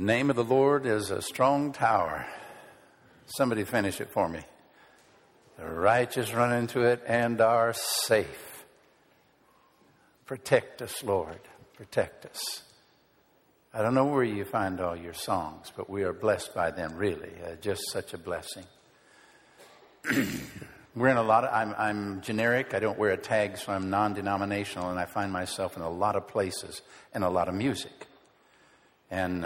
The name of the Lord is a strong tower. Somebody finish it for me. The righteous run into it and are safe. Protect us, Lord. Protect us. I don't know where you find all your songs, but we are blessed by them, really. Just such a blessing. We're in a lot of, I'm generic. I don't wear a tag, so I'm non-denominational, and I find myself in a lot of places and a lot of music. And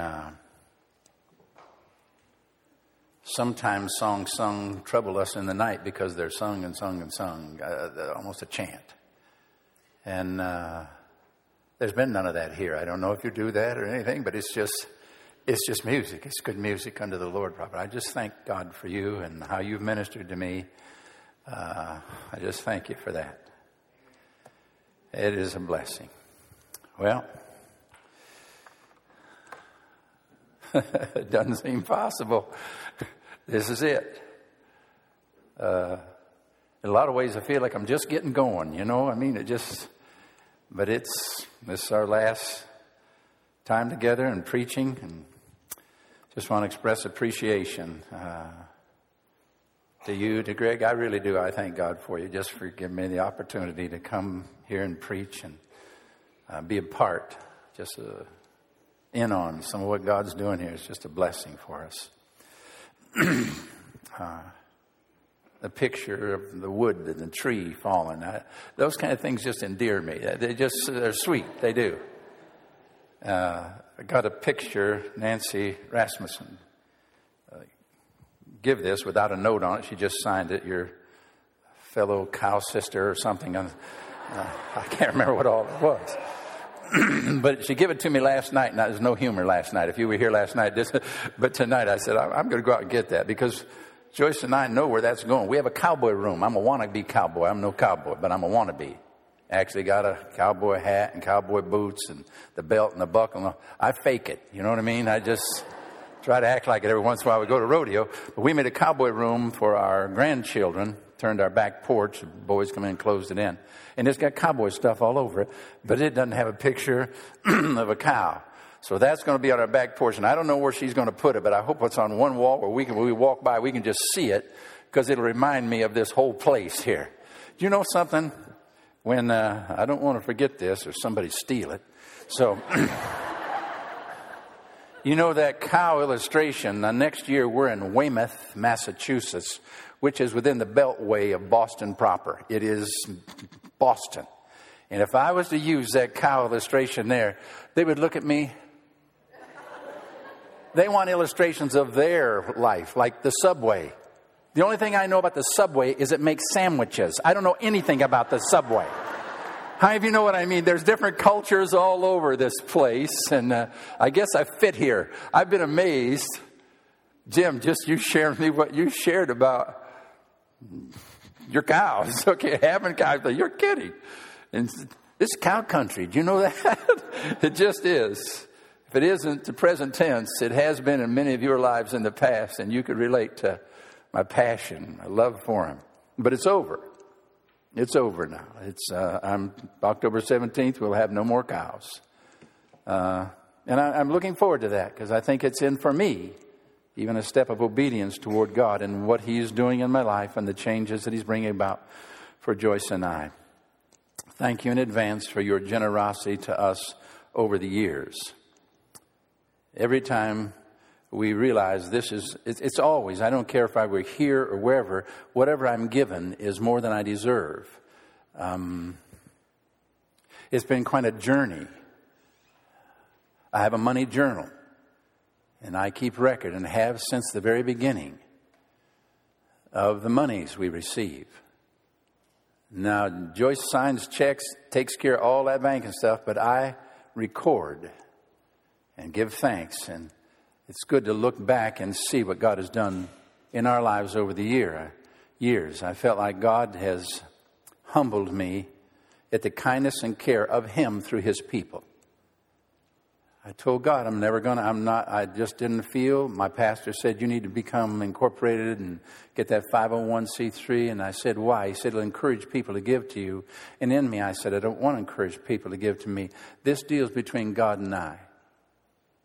sometimes songs sung trouble us in the night because they're sung and sung and sung, almost a chant. And there's been none of that here. I don't know if you do that or anything, but it's just music. It's good music unto the Lord, Robert. I just thank God for you and how you've ministered to me. I just thank you for that. It is a blessing. Well, it doesn't seem possible. This is it. In a lot of ways, I feel like I'm just getting going, you know. I mean, but this is our last time together and preaching, and just want to express appreciation to you, to Greg. I really do. I thank God for you, just for giving me the opportunity to come here and preach and be a part, just in on some of what God's doing here. It's just a blessing for us. The picture of the wood and the tree falling, those kind of things just endear me. They're sweet. They do. I got a picture, Nancy Rasmussen. Give this without a note on it. She just signed it, your fellow cow sister or something. I can't remember what all it was. But she gave it to me last night, and there's no humor last night. If you were here last night, but tonight I said, I'm going to go out and get that, because Joyce and I know where that's going. We have a cowboy room. I'm a wannabe cowboy. I'm no cowboy, but I'm a wannabe. Actually got a cowboy hat and cowboy boots and the belt and the buckle. I fake it. You know what I mean? I just try to act like it every once in a while. We go to rodeo. But we made a cowboy room for our grandchildren, turned our back porch. The boys come in and closed it in. And it's got cowboy stuff all over it, but it doesn't have a picture of a cow. So that's going to be on our back porch. And I don't know where she's going to put it, but I hope it's on one wall where when we walk by, we can just see it, because it'll remind me of this whole place here. Do you know something? When I don't want to forget this or somebody steal it. So, you know that cow illustration, next year we're in Weymouth, Massachusetts, which is within the beltway of Boston proper. It is Boston. And if I was to use that cow illustration there, they would look at me. They want illustrations of their life, like the subway. The only thing I know about the subway is it makes sandwiches. I don't know anything about the subway. How many of you know what I mean? There's different cultures all over this place, and I guess I fit here. I've been amazed. Jim, just you sharing me what you shared about your cows. Okay, having cows. You're kidding. And this is cow country. Do you know that? It just is. If it isn't the present tense, it has been in many of your lives in the past, and you could relate to my passion, my love for him. But it's over. It's over now. I'm October 17th. We'll have no more cows. And I'm looking forward to that, because I think it's in for me, even a step of obedience toward God and what He is doing in my life and the changes that He's bringing about for Joyce and I. Thank you in advance for your generosity to us over the years. Every time we realize it's always, I don't care if I were here or wherever, whatever I'm given is more than I deserve. It's been quite a journey. I have a money journal, and I keep record and have since the very beginning of the monies we receive. Now, Joyce signs checks, takes care of all that banking stuff, but I record and give thanks. And it's good to look back and see what God has done in our lives over the years. I felt like God has humbled me at the kindness and care of Him through His people. I told God I just didn't feel. My pastor said, you need to become incorporated and get that 501c3. And I said, why? He said, it'll encourage people to give to you. And in me, I said, I don't want to encourage people to give to me. This deals between God and I.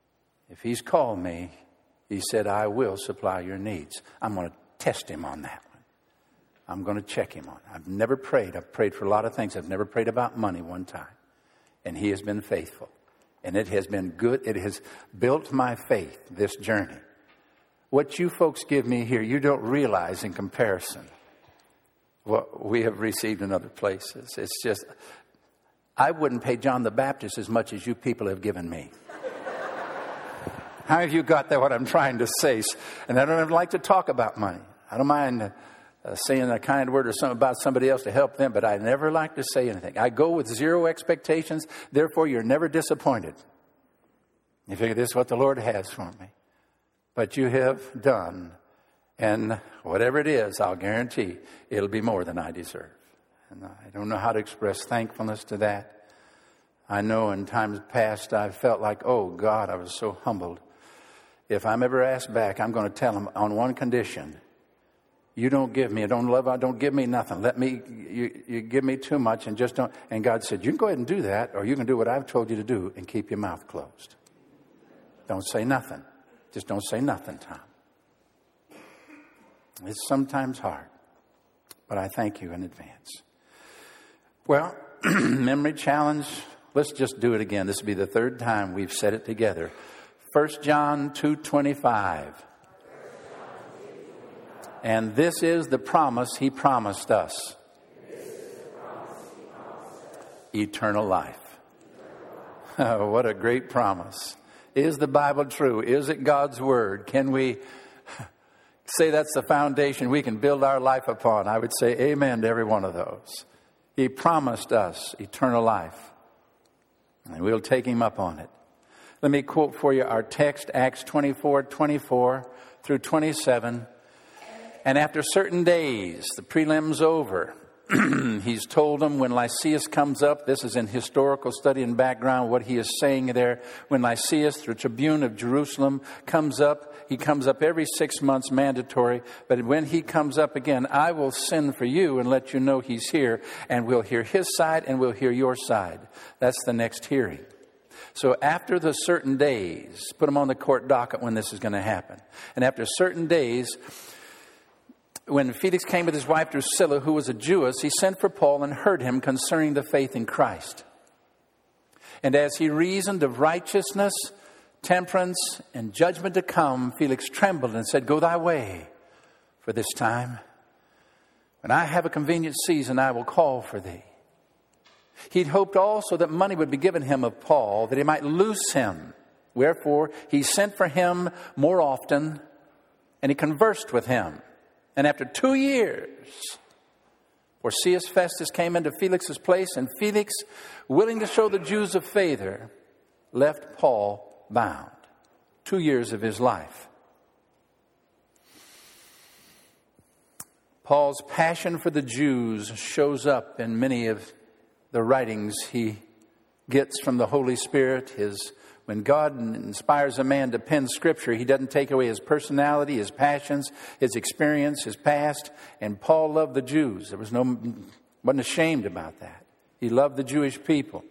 If he's called me, he said, I will supply your needs. I'm going to test him on that one. I'm going to check him on it. I've never prayed. I've prayed for a lot of things. I've never prayed about money one time. And he has been faithful. And it has been good. It has built my faith, this journey. What you folks give me here, you don't realize in comparison what we have received in other places. It's just, I wouldn't pay John the Baptist as much as you people have given me. How have you got that, what I'm trying to say? And I don't even like to talk about money. I don't mind saying a kind word or something about somebody else to help them, but I never like to say anything. I go with zero expectations, therefore you're never disappointed. You figure this is what the Lord has for me. But you have done, and whatever it is, I'll guarantee it'll be more than I deserve. And I don't know how to express thankfulness to that. I know in times past I've felt like, oh God, I was so humbled. If I'm ever asked back, I'm going to tell him on one condition. You don't give me, don't give me nothing. You give me too much and just don't. And God said, you can go ahead and do that, or you can do what I've told you to do and keep your mouth closed. Don't say nothing. Just don't say nothing, Tom. It's sometimes hard, but I thank you in advance. Well, memory challenge. Let's just do it again. This will be the third time we've said it together. 1 John 2:25. And this is the promise he promised us. Eternal life. Oh, what a great promise. Is the Bible true? Is it God's word? Can we say that's the foundation we can build our life upon? I would say amen to every one of those. He promised us eternal life. And we'll take him up on it. Let me quote for you our text, Acts 24:24 through 27. And after certain days, the prelim's over. He's told them when Lysias comes up, this is in historical study and background, what he is saying there. When Lysias, the tribune of Jerusalem, comes up, he comes up every 6 months, mandatory. But when he comes up again, I will send for you and let you know he's here. And we'll hear his side and we'll hear your side. That's the next hearing. So after the certain days, put them on the court docket when this is going to happen. And after certain days, when Felix came with his wife Drusilla, who was a Jewess, he sent for Paul and heard him concerning the faith in Christ. And as he reasoned of righteousness, temperance, and judgment to come, Felix trembled and said, go thy way for this time. When I have a convenient season, I will call for thee. He'd hoped also that money would be given him of Paul, that he might loose him. Wherefore, he sent for him more often, and he conversed with him. And after 2 years, Porcius Festus came into Felix's place, and Felix, willing to show the Jews a favor, left Paul bound. 2 years of his life. Paul's passion for the Jews shows up in many of the writings he gets from the Holy Spirit. When God inspires a man to pen Scripture, he doesn't take away his personality, his passions, his experience, his past. And Paul loved the Jews. Wasn't ashamed about that. He loved the Jewish people.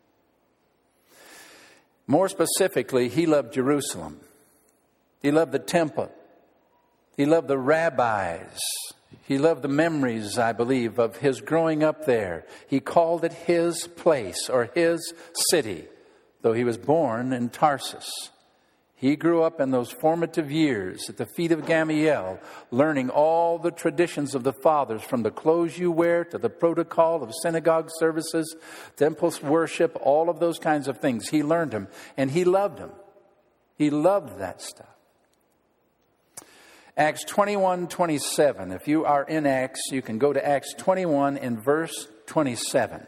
More specifically, he loved Jerusalem. He loved the temple. He loved the rabbis. He loved the memories, I believe, of his growing up there. He called it his place or his city, though he was born in Tarsus. He grew up in those formative years at the feet of Gamaliel, learning all the traditions of the fathers, from the clothes you wear to the protocol of synagogue services, temple worship, all of those kinds of things. He learned them, and he loved them. He loved that stuff. Acts 21:27. If you are in Acts, you can go to Acts 21 and verse 27.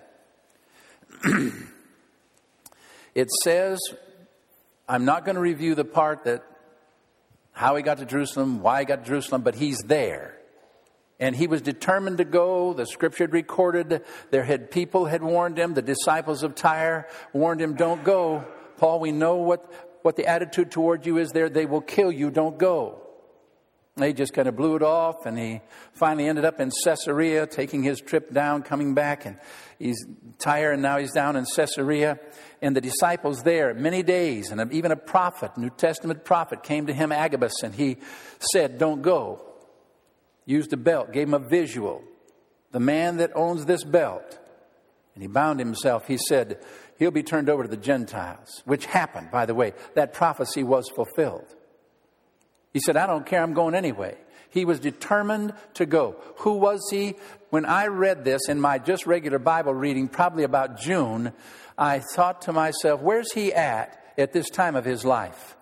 It says, I'm not going to review the part that how he got to Jerusalem, why he got to Jerusalem, but he's there. And he was determined to go. The scripture had recorded, people had warned him, the disciples of Tyre warned him, don't go. Paul, we know what the attitude toward you is there. They will kill you, don't go. They just kind of blew it off, and he finally ended up in Caesarea, taking his trip down, coming back, and he's tired, and now he's down in Caesarea. And the disciples there, many days, and even a prophet, New Testament prophet, came to him, Agabus, and he said, don't go. Used a belt, gave him a visual. The man that owns this belt, and he bound himself, he said, he'll be turned over to the Gentiles, which happened, by the way. That prophecy was fulfilled. He said, I don't care, I'm going anyway. He was determined to go. Who was he? When I read this in my just regular Bible reading, probably about June, I thought to myself, where's he at this time of his life?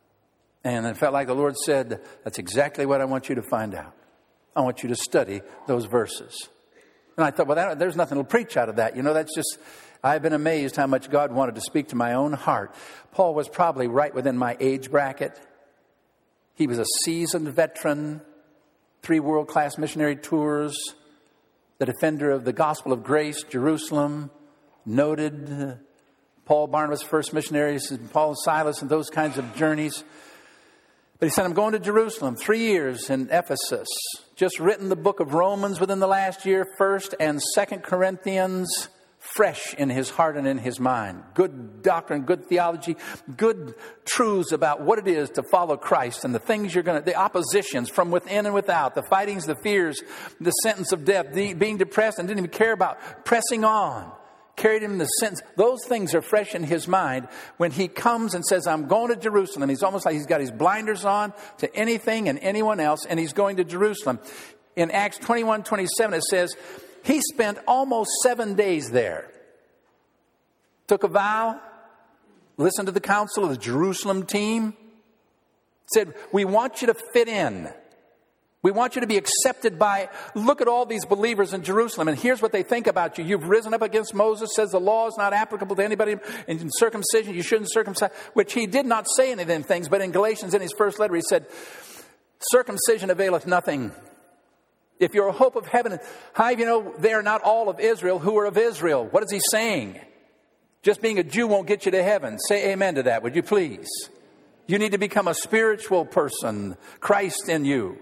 And it felt like the Lord said, that's exactly what I want you to find out. I want you to study those verses. And I thought, well, there's nothing to preach out of that. You know, that's just, I've been amazed how much God wanted to speak to my own heart. Paul was probably right within my age bracket. He was a seasoned veteran, 3 world-class missionary tours, the defender of the gospel of grace, Jerusalem, noted. Paul, Barnabas, first missionaries, Paul and Silas, and those kinds of journeys. But he said, I'm going to Jerusalem, 3 years in Ephesus. Just written the book of Romans within the last year, 1st and 2nd Corinthians, fresh in his heart and in his mind. Good doctrine, good theology, good truths about what it is to follow Christ and the things the oppositions from within and without, the fightings, the fears, the sentence of death, being depressed and didn't even care about pressing on. Carried him in the sentence. Those things are fresh in his mind when he comes and says, I'm going to Jerusalem. He's almost like he's got his blinders on to anything and anyone else, and he's going to Jerusalem. In Acts 21:27, it says, he spent almost 7 days there. Took a vow, listened to the counsel of the Jerusalem team, said, we want you to fit in. We want you to be accepted by, look at all these believers in Jerusalem, and here's what they think about you. You've risen up against Moses, says the law is not applicable to anybody in circumcision. You shouldn't circumcise, which he did not say any of them things, but in Galatians, in his first letter, he said, circumcision availeth nothing. If you're a hope of heaven, how do you know they are not all of Israel who are of Israel? What is he saying? Just being a Jew won't get you to heaven. Say amen to that, would you please? You need to become a spiritual person, Christ in you.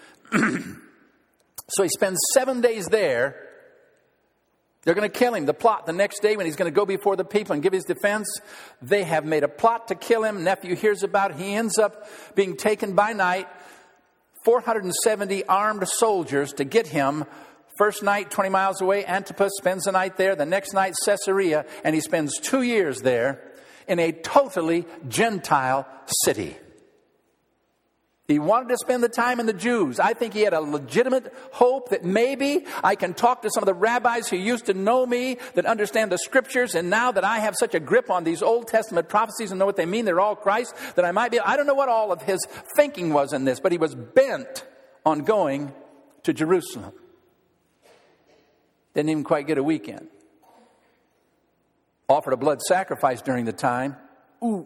So he spends 7 days there. They're going to kill him. The plot the next day when he's going to go before the people and give his defense, they have made a plot to kill him. Nephew hears about it. He ends up being taken by night. 470 armed soldiers to get him. First night, 20 miles away, Antipas, spends the night there. The next night, Caesarea. And he spends 2 years there in a totally Gentile city. He wanted to spend the time in the Jews. I think he had a legitimate hope that maybe I can talk to some of the rabbis who used to know me, that understand the scriptures, and now that I have such a grip on these Old Testament prophecies and know what they mean, they're all Christ, that I might be... I don't know what all of his thinking was in this, but he was bent on going to Jerusalem. Didn't even quite get a weekend. Offered a blood sacrifice during the time. Ooh.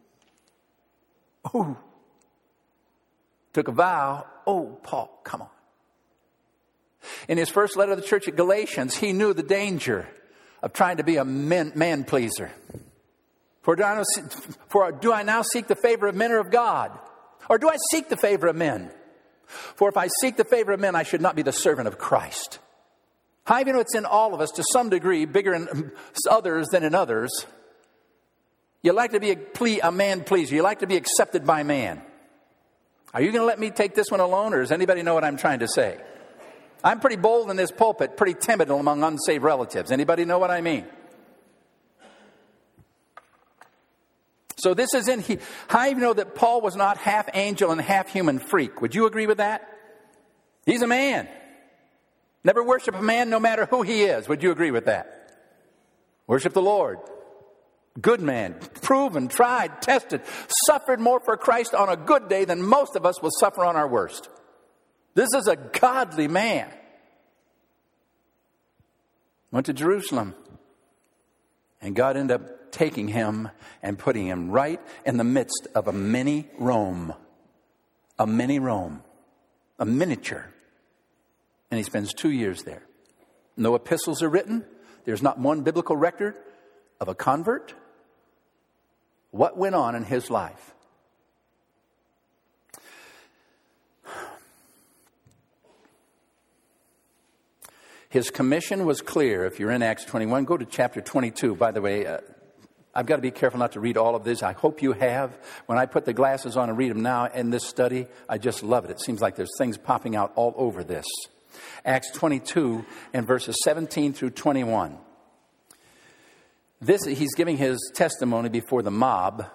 Took a vow. Oh, Paul, come on. In his first letter to the church at Galatians, he knew the danger of trying to be a man pleaser. For do I now seek the favor of men or of God? Or do I seek the favor of men? For if I seek the favor of men, I should not be the servant of Christ. How do you know it's in all of us to some degree, bigger in others than in others? You like to be a man pleaser. You like to be accepted by man. Are you going to let me take this one alone, or does anybody know what I'm trying to say? I'm pretty bold in this pulpit, pretty timid among unsaved relatives. Anybody know what I mean? So this is how do you know that Paul was not half angel and half human freak? Would you agree with that? He's a man. Never worship a man no matter who he is. Would you agree with that? Worship the Lord. Good man, proven, tried, tested, suffered more for Christ on a good day than most of us will suffer on our worst. This is a godly man. Went to Jerusalem. And God ended up taking him and putting him right in the midst of a mini Rome. A mini Rome. A miniature. And he spends 2 years there. No epistles are written. There's not one biblical record of a convert. What went on in his life? His commission was clear. If you're in Acts 21, go to chapter 22. By the way, I've got to be careful not to read all of this. I hope you have. When I put the glasses on and read them now in this study, I just love it. It seems like there's things popping out all over this. Acts 22 and verses 17 through 21. He's giving his testimony before the mob.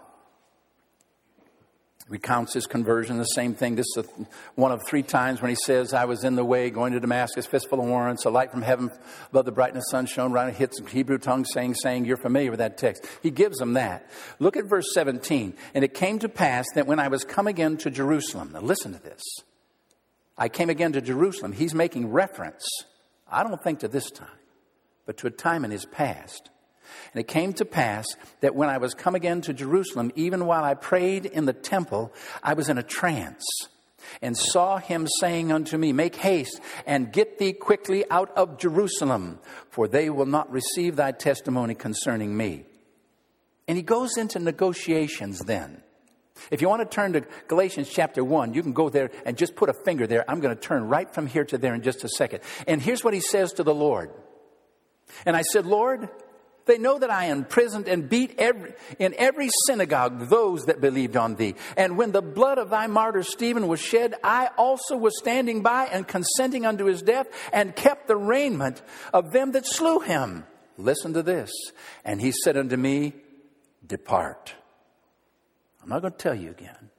Recounts his conversion, the same thing. This is one of 3 times when he says, I was in the way, going to Damascus, fistful of warrants, a light from heaven above the brightness of the sun shone around. It hits Hebrew tongue saying, you're familiar with that text. He gives them that. Look at verse 17. And it came to pass that when I was come again to Jerusalem. Now listen to this. I came again to Jerusalem. He's making reference, I don't think to this time, but to a time in his past. And it came to pass that when I was come again to Jerusalem, even while I prayed in the temple, I was in a trance, and saw him saying unto me, make haste and get thee quickly out of Jerusalem, for they will not receive thy testimony concerning me. And he goes into negotiations then. If you want to turn to Galatians chapter 1, you can go there and just put a finger there. I'm going to turn right from here to there in just a second. And here's what he says to the Lord. And I said, Lord, they know that I imprisoned and beat in every synagogue those that believed on thee. And when the blood of thy martyr Stephen was shed, I also was standing by and consenting unto his death, and kept the raiment of them that slew him. Listen to this. And he said unto me, depart. I'm not going to tell you again.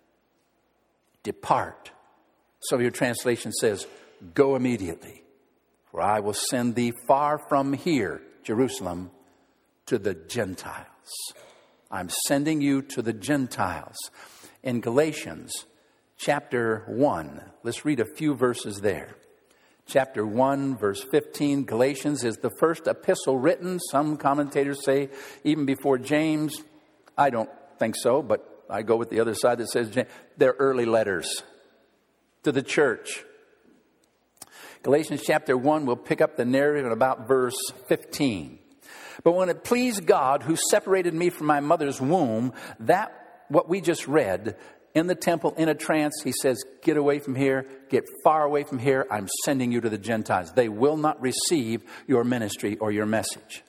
Depart. Some of your translation says, go immediately, for I will send thee far from here, Jerusalem, to the Gentiles. I'm sending you to the Gentiles. In Galatians chapter 1, let's read a few verses there. Chapter 1, verse 15, Galatians is the first epistle written. Some commentators say even before James. I don't think so, but I go with the other side that says they're early letters to the church. Galatians chapter 1, we'll pick up the narrative in about verse 15. But when it pleased God who separated me from my mother's womb, that what we just read in the temple in a trance, he says, get away from here, get far away from here. I'm sending you to the Gentiles. They will not receive your ministry or your message.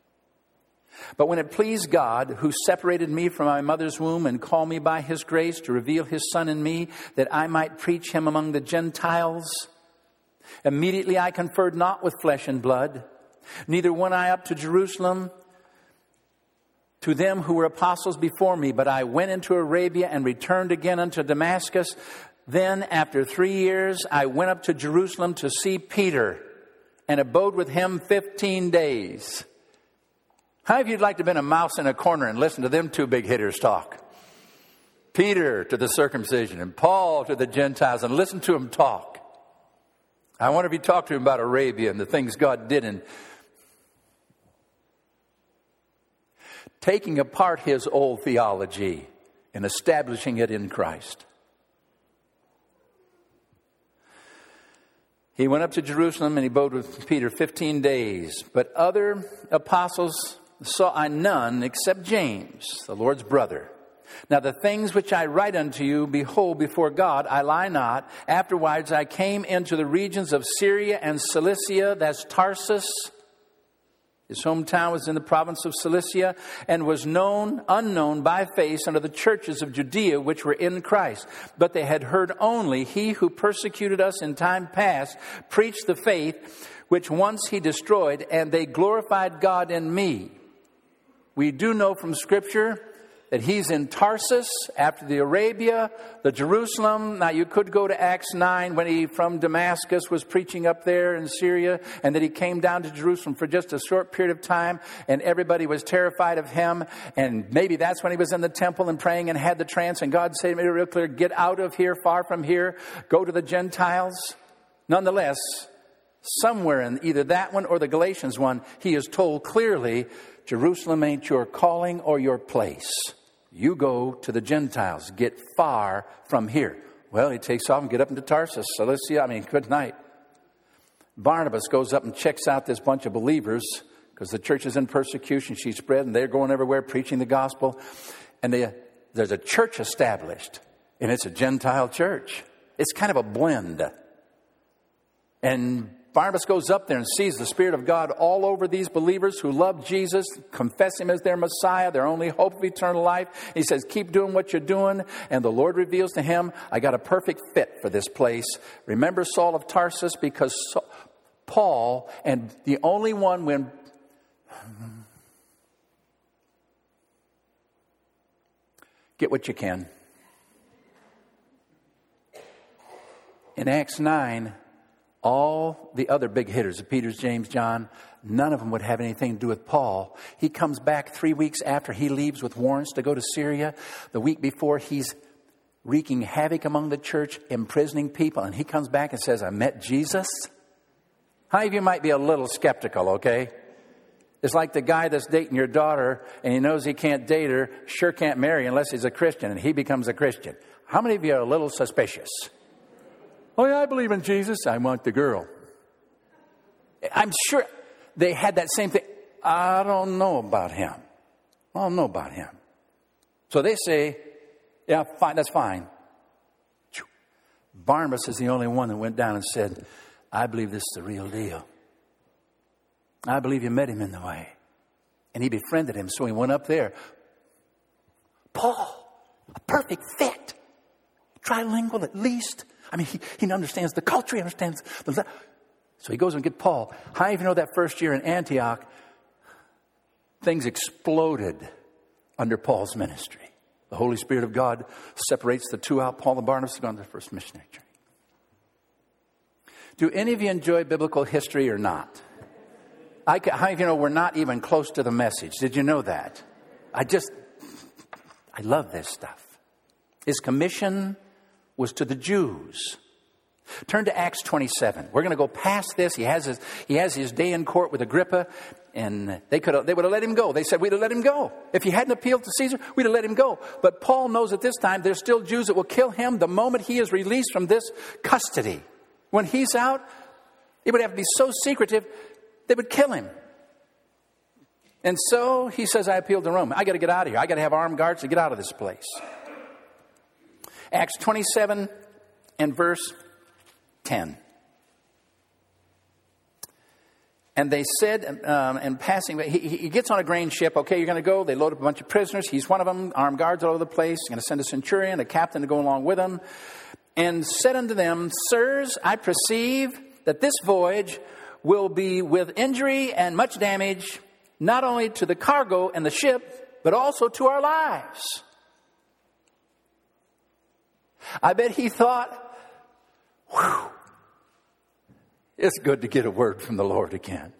But when it pleased God who separated me from my mother's womb and called me by his grace to reveal his Son in me, that I might preach him among the Gentiles, immediately I conferred not with flesh and blood, neither went I up to Jerusalem to them who were apostles before me, but I went into Arabia and returned again unto Damascus. Then after 3 years, I went up to Jerusalem to see Peter and abode with him 15 days. How of you'd like to have been a mouse in a corner and listen to them 2 big hitters talk? Peter to the circumcision and Paul to the Gentiles, and listen to them talk. I wonder if you talked to him about Arabia and the things God did in taking apart his old theology and establishing it in Christ. He went up to Jerusalem and he abode with Peter 15 days. But other apostles saw I none except James, the Lord's brother. Now the things which I write unto you, behold, before God, I lie not. Afterwards I came into the regions of Syria and Cilicia, that's Tarsus. His hometown was in the province of Cilicia, and was unknown by face unto the churches of Judea which were in Christ. But they had heard only he who persecuted us in time past preach the faith which once he destroyed, and they glorified God in me. We do know from Scripture that he's in Tarsus after the Arabia, the Jerusalem. Now you could go to Acts 9 when he from Damascus was preaching up there in Syria, and that he came down to Jerusalem for just a short period of time, and everybody was terrified of him. And maybe that's when he was in the temple and praying and had the trance, and God said to me real clear, get out of here, far from here, go to the Gentiles. Nonetheless, somewhere in either that one or the Galatians one, he is told clearly, Jerusalem ain't your calling or your place. You go to the Gentiles. Get far from here. Well, he takes off and get up into Tarsus. Cilicia, good night. Barnabas goes up and checks out this bunch of believers because the church is in persecution. She's spread and they're going everywhere preaching the gospel. And there's a church established, and it's a Gentile church. It's kind of a blend. And Barnabas goes up there and sees the Spirit of God all over these believers who love Jesus, confess Him as their Messiah, their only hope of eternal life. He says, keep doing what you're doing. And the Lord reveals to him, I got a perfect fit for this place. Remember Saul of Tarsus? Because Paul, and the only one when... Get what you can. In Acts 9, all the other big hitters, Peter, James, John, none of them would have anything to do with Paul. He comes back 3 weeks after he leaves with warrants to go to Syria. The week before, he's wreaking havoc among the church, imprisoning people. And he comes back and says, I met Jesus. How many of you might be a little skeptical, okay? It's like the guy that's dating your daughter and he knows he can't date her, sure can't marry unless he's a Christian, and he becomes a Christian. How many of you are a little suspicious? Oh, yeah, I believe in Jesus. I want the girl. I'm sure they had that same thing. I don't know about him. I don't know about him. So they say, yeah, fine, that's fine. Barnabas is the only one that went down and said, I believe this is the real deal. I believe you met him in the way. And he befriended him, so he went up there. Paul, a perfect fit. Trilingual at least. I mean, he understands the culture. He understands the... So he goes and gets Paul. How do you know that first year in Antioch, things exploded under Paul's ministry? The Holy Spirit of God separates the two out. Paul and Barnabas have gone to their first missionary journey. Do any of you enjoy biblical history or not? How do you know we're not even close to the message? Did you know that? I love this stuff. His commission was to the Jews. Turn to Acts 27. We're going to go past this. He has his day in court with Agrippa, and they would have let him go. They said, we'd have let him go. If he hadn't appealed to Caesar, we'd have let him go. But Paul knows at this time there's still Jews that will kill him the moment he is released from this custody. When he's out, it would have to be so secretive, they would kill him. And so he says, I appealed to Rome. I got to get out of here. I got to have armed guards to get out of this place. Acts 27 and verse 10. And they said, and passing, he gets on a grain ship. Okay, you're going to go. They load up a bunch of prisoners. He's one of them. Armed guards all over the place. He's going to send a centurion, a captain to go along with him. And said unto them, Sirs, I perceive that this voyage will be with injury and much damage, not only to the cargo and the ship, but also to our lives. I bet he thought, whew, it's good to get a word from the Lord again.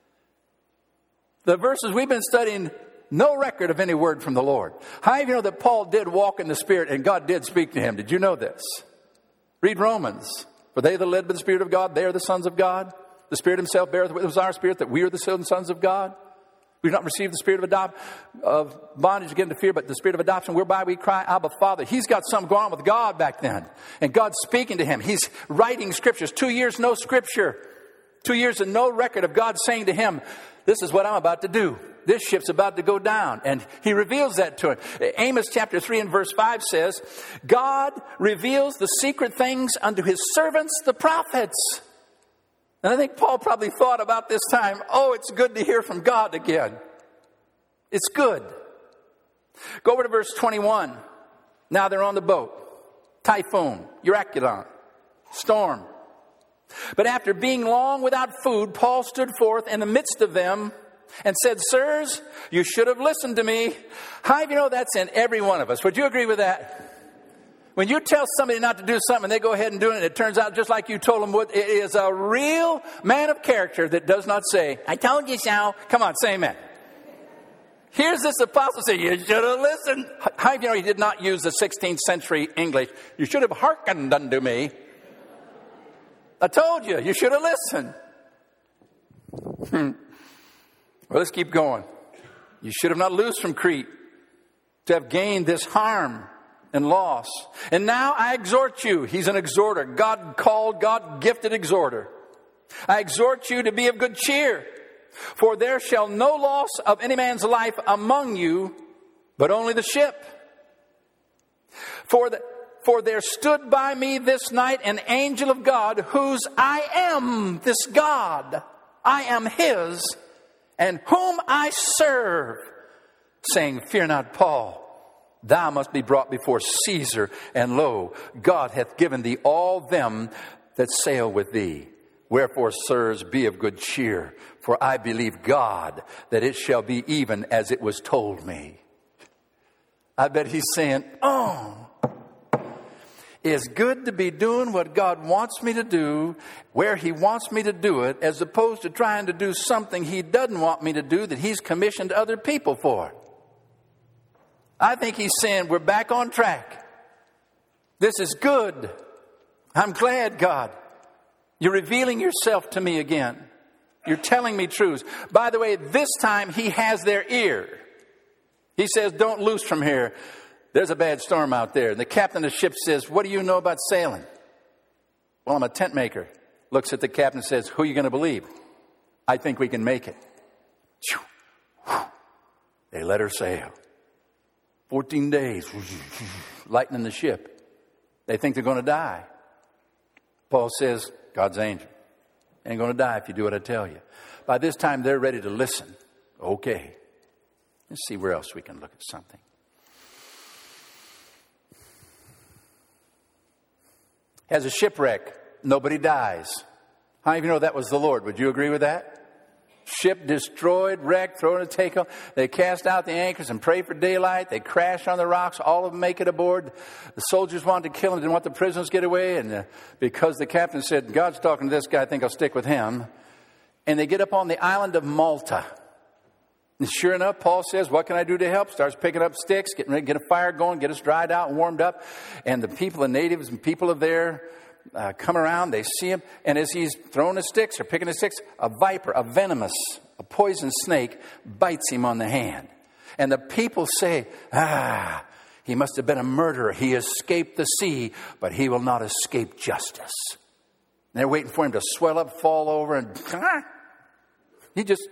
The verses we've been studying, no record of any word from the Lord. How many of you know that Paul did walk in the Spirit and God did speak to him? Did you know this? Read Romans. For they that are led by the Spirit of God, they are the sons of God. The Spirit himself beareth witness with our spirit that we are the sons of God. We've not received the spirit of bondage again to fear, but the spirit of adoption whereby we cry, Abba, Father. He's got something going on with God back then. And God's speaking to him. He's writing scriptures. 2 years, no scripture. 2 years and no record of God saying to him, this is what I'm about to do. This ship's about to go down. And he reveals that to him. Amos chapter 3 and verse 5 says, God reveals the secret things unto his servants, the prophets. And I think Paul probably thought about this time, oh, it's good to hear from God again. It's good. Go over to verse 21. Now they're on the boat. Typhoon, Euroclydon, storm. But after being long without food, Paul stood forth in the midst of them and said, Sirs, you should have listened to me. How do you know that's in every one of us? Would you agree with that? When you tell somebody not to do something and they go ahead and do it and it turns out just like you told them would, it is a real man of character that does not say, I told you so. Come on, say amen. Here's this apostle saying, you should have listened. How do you know he did not use the 16th century English? You should have hearkened unto me. I told you, you should have listened. Well, let's keep going. You should have not loosed from Crete to have gained this harm and loss. And now I exhort you. He's an exhorter. God called, God gifted exhorter. I exhort you to be of good cheer. For there shall no loss of any man's life among you, but only the ship. For For there stood by me this night an angel of God, whose I am, this God. I am his, and whom I serve, saying, Fear not, Paul. Thou must be brought before Caesar, and lo, God hath given thee all them that sail with thee. Wherefore, sirs, be of good cheer, for I believe God that it shall be even as it was told me. I bet he's saying, it's good to be doing what God wants me to do, where he wants me to do it, as opposed to trying to do something he doesn't want me to do that he's commissioned other people for. I think he's saying we're back on track. This is good. I'm glad, God. You're revealing yourself to me again. You're telling me truths. By the way, this time he has their ear. He says, don't loose from here. There's a bad storm out there. And the captain of the ship says, what do you know about sailing? Well, I'm a tent maker. Looks at the captain and says, who are you going to believe? I think we can make it. They let her sail. 14 days, lightening the ship. They think they're going to die. Paul says, God's angel. Ain't going to die if you do what I tell you. By this time, they're ready to listen. Okay. Let's see where else we can look at something. Has a shipwreck. Nobody dies. How many of you know that was the Lord? Would you agree with that? Ship destroyed, wrecked, thrown in a takeoff. They cast out the anchors and pray for daylight. They crash on the rocks. All of them make it aboard. The soldiers wanted to kill them, didn't want the prisoners to get away. And because the captain said, God's talking to this guy, I think I'll stick with him. And they get up on the island of Malta. And sure enough, Paul says, what can I do to help? Starts picking up sticks, getting ready to get a fire going, get us dried out and warmed up. And the people, the natives and people of there, come around, they see him, and as he's throwing his sticks or picking his sticks, a viper, a venomous, a poison snake bites him on the hand. And the people say, he must have been a murderer. He escaped the sea, but he will not escape justice. And they're waiting for him to swell up, fall over, and he just...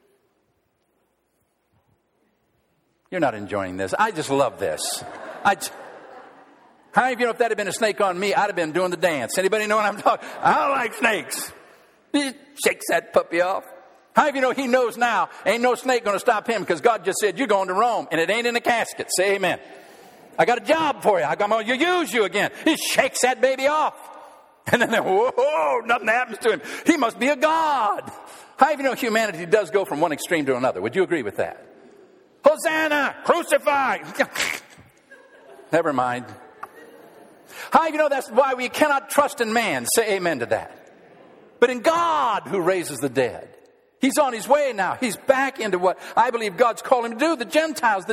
You're not enjoying this. I just love this. How many of you know if that had been a snake on me, I'd have been doing the dance? Anybody know what I'm talking? I don't like snakes. He shakes that puppy off. How many of you know he knows now ain't no snake going to stop him because God just said you're going to Rome and it ain't in a casket. Say amen. I got a job for you. I'm going to use you again. He shakes that baby off. And then, whoa, nothing happens to him. He must be a god. How many of you know humanity does go from one extreme to another? Would you agree with that? Hosanna, crucify. Never mind. How many of you know that's why we cannot trust in man? Say amen to that. But in God who raises the dead. He's on his way now. He's back into what I believe God's called him to do. The Gentiles.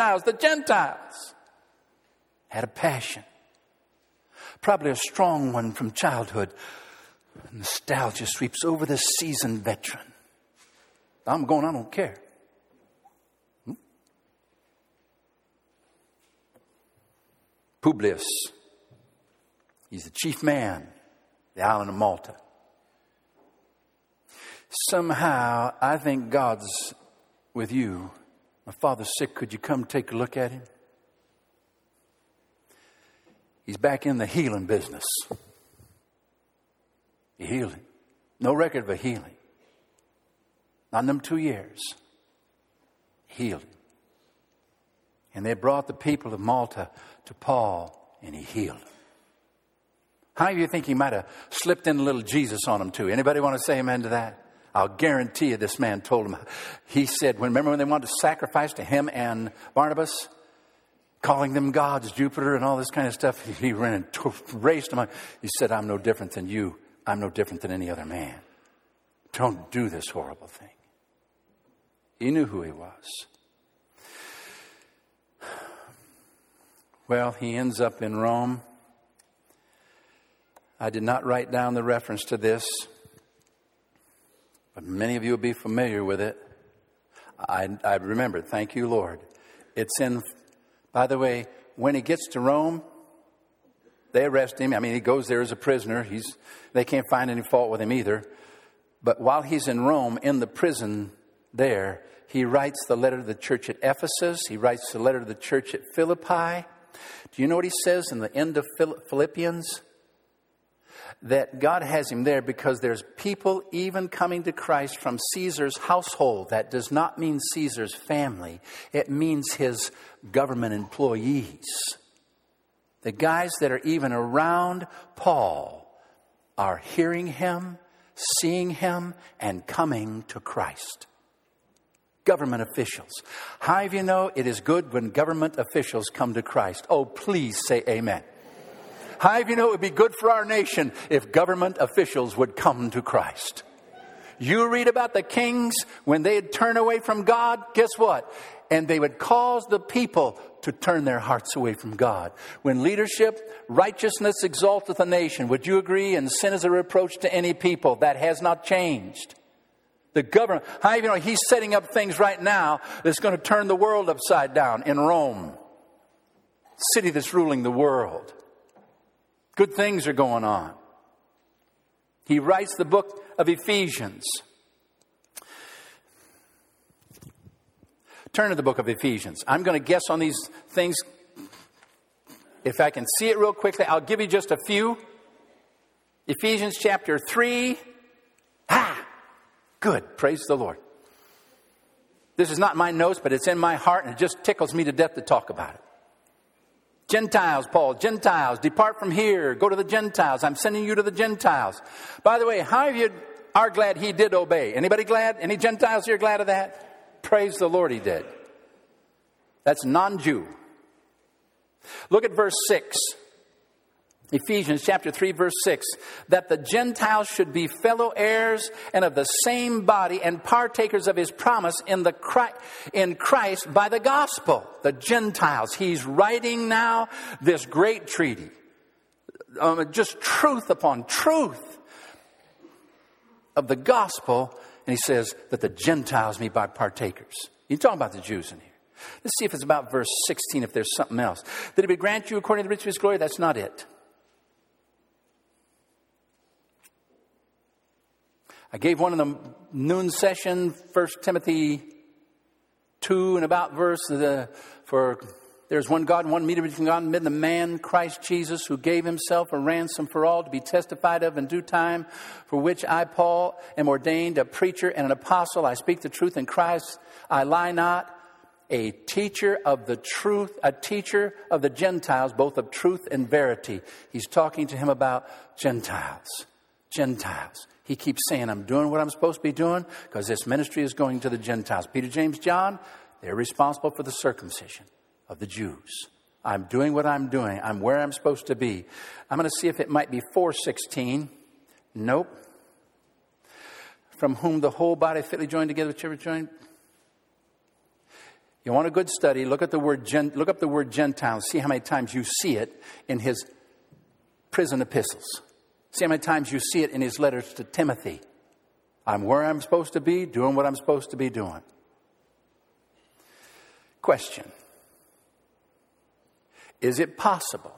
Had a passion. Probably a strong one from childhood. Nostalgia sweeps over the seasoned veteran. I'm going, I don't care. Publius. He's the chief man, the island of Malta. Somehow, I think God's with you. My father's sick. Could you come take a look at him? He's back in the healing business. He healed him. No record of a healing. Not in them 2 years. Healed him. And they brought the people of Malta to Paul, and he healed them. How many of you think he might have slipped in a little Jesus on them too? Anybody want to say amen to that? I'll guarantee you this man told them. He said, remember when they wanted to sacrifice to him and Barnabas? Calling them gods, Jupiter and all this kind of stuff. He ran and raced them. He said, I'm no different than you. I'm no different than any other man. Don't do this horrible thing. He knew who he was. Well, he ends up in Rome. I did not write down the reference to this, but many of you will be familiar with it. I remembered. Thank you, Lord. It's in, by the way, when he gets to Rome, they arrest him. I mean, he goes there as a prisoner. They can't find any fault with him either. But while he's in Rome, in the prison there, he writes the letter to the church at Ephesus. He writes the letter to the church at Philippi. Do you know what he says in the end of Philippians? That God has him there because there's people even coming to Christ from Caesar's household. That does not mean Caesar's family. It means his government employees. The guys that are even around Paul are hearing him, seeing him, and coming to Christ. Government officials. How many of you know it is good when government officials come to Christ? Oh, please say amen. How many of you know it would be good for our nation if government officials would come to Christ? You read about the kings when they'd turn away from God, guess what? And they would cause the people to turn their hearts away from God. When leadership, righteousness exalteth a nation. Would you agree? And sin is a reproach to any people. That has not changed. The government, how many of you know he's setting up things right now that's going to turn the world upside down in Rome? City that's ruling the world. Good things are going on. He writes the book of Ephesians. Turn to the book of Ephesians. I'm going to guess on these things. If I can see it real quickly, I'll give you just a few. Ephesians chapter 3. Good. Praise the Lord. This is not my notes, but it's in my heart, and it just tickles me to death to talk about it. Gentiles, Paul, Gentiles, depart from here. Go to the Gentiles. I'm sending you to the Gentiles. By the way, how many of you are glad he did obey? Anybody glad? Any Gentiles here glad of that? Praise the Lord, he did. That's non-Jew. Look at verse 6. Ephesians chapter 3, verse 6. That the Gentiles should be fellow heirs and of the same body and partakers of his promise in Christ by the gospel. The Gentiles. He's writing now this great treaty. Just truth upon truth of the gospel. And he says that the Gentiles may be partakers. You're talking about the Jews in here. Let's see if it's about verse 16, if there's something else. That he would grant you according to the riches of his glory. That's not it. I gave one in the noon session, 1 Timothy 2 and about verse, for there's one God and one mediator between God and men, the man Christ Jesus, who gave himself a ransom for all to be testified of in due time, for which I, Paul, am ordained a preacher and an apostle. I speak the truth in Christ. I lie not. A teacher of the truth, a teacher of the Gentiles, both of truth and verity. He's talking to him about Gentiles. Gentiles. He keeps saying, I'm doing what I'm supposed to be doing because this ministry is going to the Gentiles. Peter, James, John, they're responsible for the circumcision of the Jews. I'm doing what I'm doing. I'm where I'm supposed to be. I'm going to see if it might be 4:16. Nope. From whom the whole body fitly joined together with whichever joined. You want a good study, look up the word Gentiles. See how many times you see it in his prison epistles. See how many times you see it in his letters to Timothy. I'm where I'm supposed to be, doing what I'm supposed to be doing. Question. Is it possible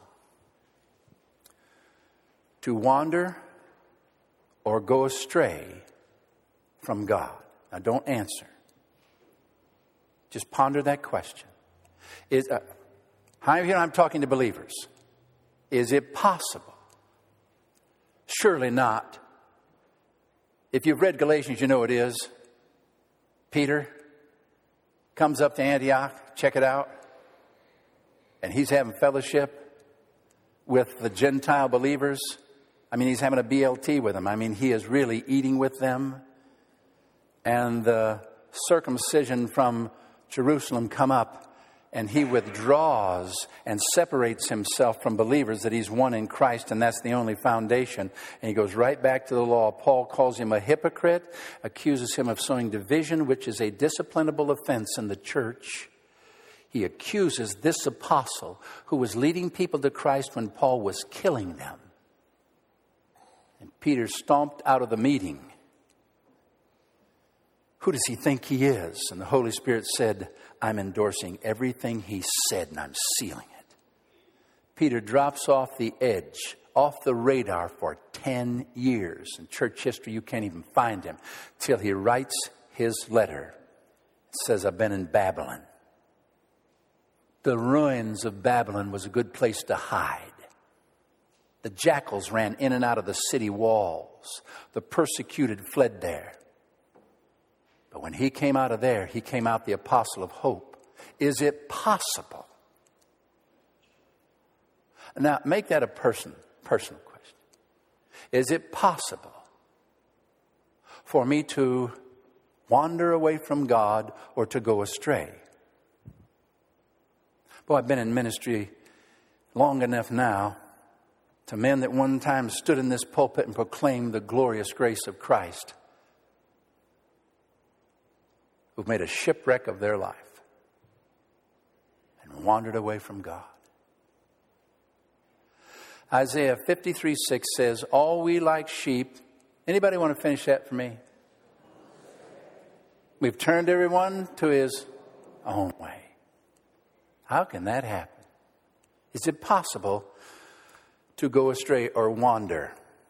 to wander or go astray from God? Now don't answer. Just ponder that question. How many of you know I'm talking to believers? Is it possible? Surely not. If you've read Galatians, you know it is. Peter comes up to Antioch, check it out, and he's having fellowship with the Gentile believers. I mean, he's having a BLT with them. I mean, he is really eating with them. And the circumcision from Jerusalem come up, and he withdraws and separates himself from believers that he's one in Christ, and that's the only foundation. And he goes right back to the law. Paul calls him a hypocrite, accuses him of sowing division, which is a disciplinable offense in the church. He accuses this apostle who was leading people to Christ when Paul was killing them. And Peter stomped out of the meeting. Who does he think he is? And the Holy Spirit said, I'm endorsing everything he said and I'm sealing it. Peter drops off the edge, off the radar for 10 years. In church history, you can't even find him till he writes his letter. It says, I've been in Babylon. The ruins of Babylon was a good place to hide. The jackals ran in and out of the city walls. The persecuted fled there. But when he came out of there, he came out the apostle of hope. Is it possible? Now, make that a personal question. Is it possible for me to wander away from God or to go astray? Boy, I've been in ministry long enough now to men that one time stood in this pulpit and proclaimed the glorious grace of Christ, who've made a shipwreck of their life and wandered away from God. Isaiah 53:6 says, all we like sheep. Anybody want to finish that for me? We've turned everyone to his own way. How can that happen? Is it possible to go astray or wander?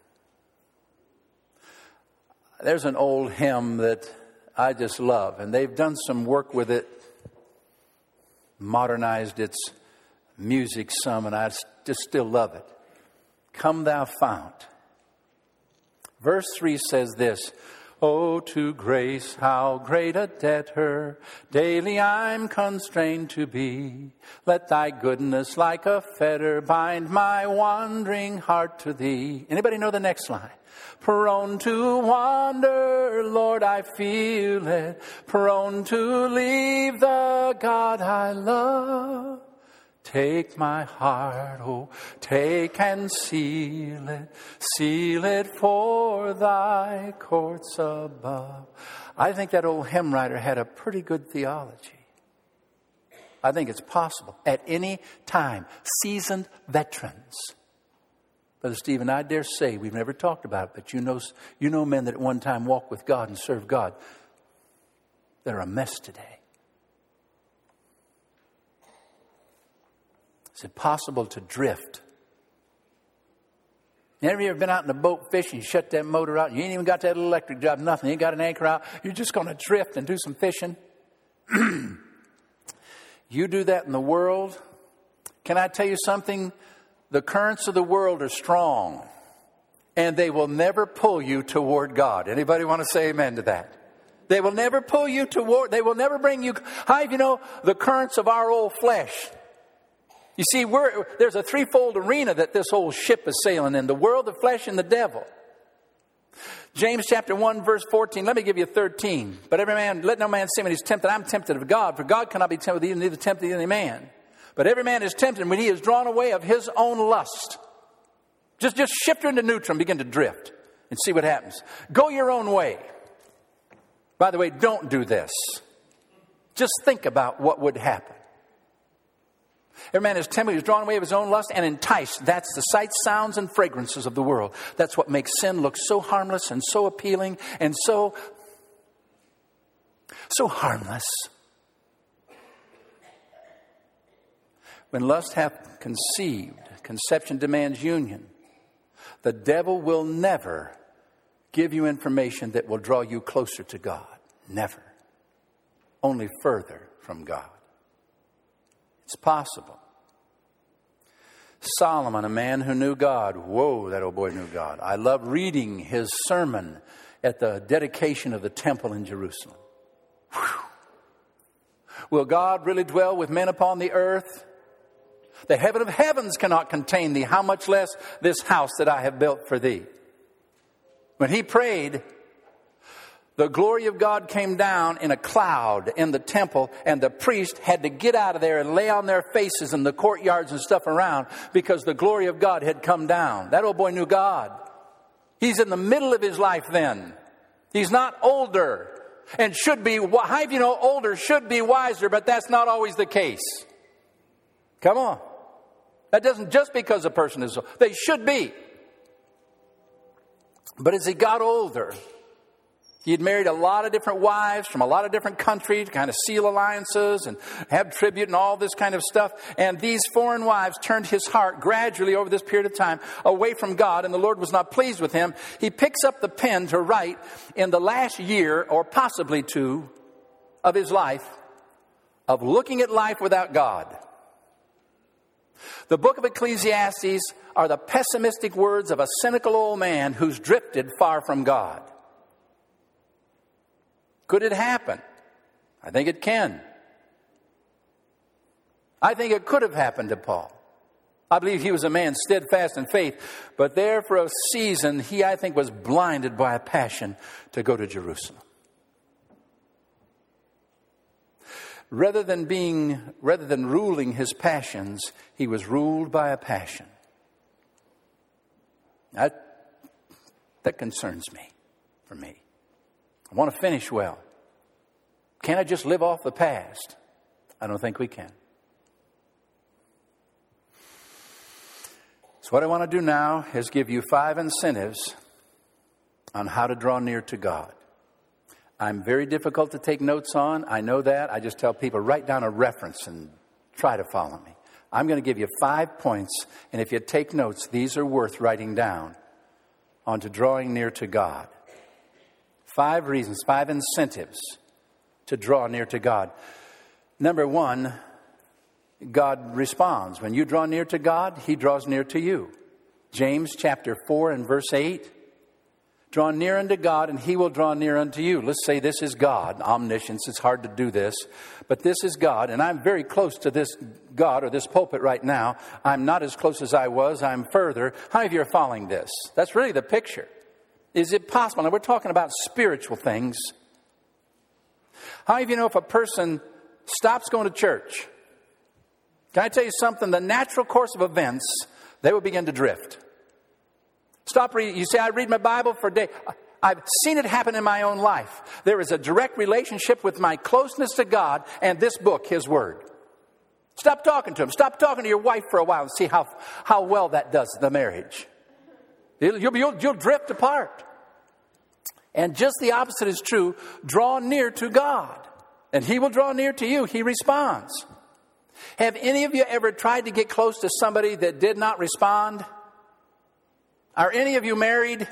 There's an old hymn that I just love, and they've done some work with it, modernized its music some, and I just still love it. Come thou fount. Verse 3 says this, oh, to grace, how great a debtor daily I'm constrained to be. Let thy goodness like a fetter bind my wandering heart to thee. Anybody know the next line? Prone to wander, Lord, I feel it. Prone to leave the God I love. Take my heart, oh, take and seal it for thy courts above. I think that old hymn writer had a pretty good theology. I think it's possible at any time. Seasoned veterans. Brother Stephen, I dare say, we've never talked about it, but you know men that at one time walked with God and served God. They're a mess today. Is it possible to drift? Have you ever been out in a boat fishing, you shut that motor out, you ain't even got that electric job, nothing, you ain't got an anchor out, you're just going to drift and do some fishing? You do that in the world. Can I tell you something? The currents of the world are strong, and they will never pull you toward God. Anybody want to say amen to that? They will never pull you toward, they will never bring you, how do you know the currents of our old flesh? You see, there's a threefold arena that this whole ship is sailing in. The world, the flesh, and the devil. James chapter 1, verse 14. Let me give you 13. But every man, let no man say when he's tempted, I'm tempted of God. For God cannot be tempted with you, neither tempted any man. But every man is tempted when he is drawn away of his own lust. Just shift her into neutral and begin to drift. And see what happens. Go your own way. By the way, don't do this. Just think about what would happen. Every man is tempted, he is drawn away of his own lust and enticed. That's the sights, sounds, and fragrances of the world. That's what makes sin look so harmless and so appealing and so harmless. When lust hath conceived, conception demands union. The devil will never give you information that will draw you closer to God. Never. Only further from God. It's possible. Solomon, a man who knew God. Whoa, that old boy knew God. I love reading his sermon at the dedication of the temple in Jerusalem. Whew. Will God really dwell with men upon the earth? The heaven of heavens cannot contain thee. How much less this house that I have built for thee? When he prayed, the glory of God came down in a cloud in the temple, and the priest had to get out of there and lay on their faces in the courtyards and stuff around because the glory of God had come down. That old boy knew God. He's in the middle of his life then. He's not older and should be, how do you know older should be wiser, but that's not always the case. Come on. That doesn't just because a person is old. They should be. But as he got older, he had married a lot of different wives from a lot of different countries, kind of seal alliances and have tribute and all this kind of stuff. And these foreign wives turned his heart gradually over this period of time away from God, and the Lord was not pleased with him. He picks up the pen to write in the last year, or possibly two, of his life, of looking at life without God. The book of Ecclesiastes are the pessimistic words of a cynical old man who's drifted far from God. Could it happen? I think it can. I think it could have happened to Paul. I believe he was a man steadfast in faith, but there for a season, he, I think, was blinded by a passion to go to Jerusalem. Rather than ruling his passions, he was ruled by a passion. That concerns me, for me. I want to finish well. Can I just live off the past? I don't think we can. So what I want to do now is give you 5 incentives on how to draw near to God. I'm very difficult to take notes on. I know that. I just tell people, write down a reference and try to follow me. I'm going to give you 5 points, and if you take notes, these are worth writing down on to drawing near to God. 5 reasons, 5 incentives to draw near to God. Number 1, God responds. When you draw near to God, He draws near to you. James chapter 4 and verse 8. Draw near unto God, and He will draw near unto you. Let's say this is God. Omniscience, it's hard to do this. But this is God, and I'm very close to this God or this pulpit right now. I'm not as close as I was. I'm further. How many of you are following this? That's really the picture. Is it possible? Now, we're talking about spiritual things. How many of you know if a person stops going to church, can I tell you something? The natural course of events, they will begin to drift. Stop reading. You say, I read my Bible for a day. I've seen it happen in my own life. There is a direct relationship with my closeness to God and this book, His Word. Stop talking to Him. Stop talking to your wife for a while and see how well that does the marriage. You'll drift apart. And just the opposite is true. Draw near to God, and He will draw near to you. He responds. Have any of you ever tried to get close to somebody that did not respond? Are any of you married?